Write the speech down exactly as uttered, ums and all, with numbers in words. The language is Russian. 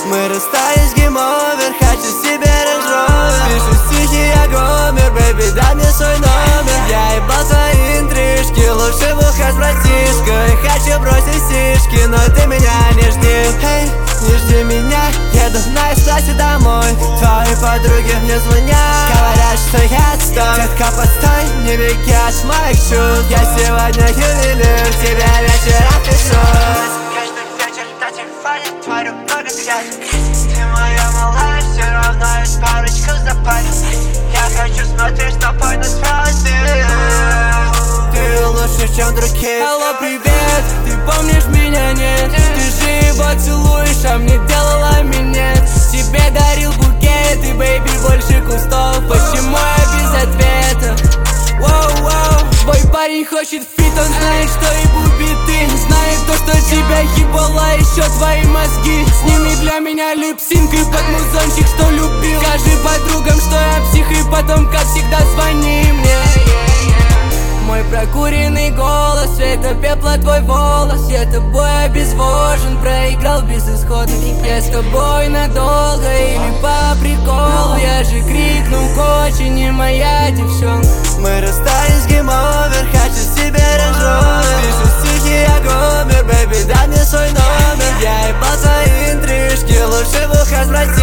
Мы расстались, гейм-овер, хочу себе рейндж-ровер. Пишу стихи, я гомер, бэйби, дай мне свой номер. Я ебал твои интрижки, лучше бухать с братишкой. Хочу бросить сишки, но ты меня не жди. Эй, не жди меня, еду на эстасе домой. Твои подруги мне звонят, говорят, что я отстой. Детка, постой, не беги от моих чувств. Я сегодня ювелир, тебе вечером пишусь. Каждый вечер на телефоне творю много связей. Ты моя малая, все равно есть парочка в запасе. Я хочу смотреть с тобой на звезды. Ты лучше, чем другие. Алло, привет, ты помнишь меня, нет? Ты же его целуешь, а мне делала минет. Тебе дарил букет и, бэйби, больше кустов. Почему я без ответа? Воу-воу. Твой парень хочет фит, он знает, что ебу биты. Знает то, что тебя ебало, еще твои мозги. Сними для меня липсинг и под музончик, что любил. Скажи подругам, что я псих, и потом, как всегда, звони мне. Мой прокуренный голос, цвета пепла твой волос. Я тобой обезвожен, проиграл безысходно. Я с тобой надолго или по приколу. Я же крикнул, очень не моя девчонка. Мы расстались, гейм-овер, хочу себе рейндж-ровер. Пишу стихи, я гомер, бэйби, дай мне свой номер. Я ебал твои интрижки, лучше бухать с братишкой.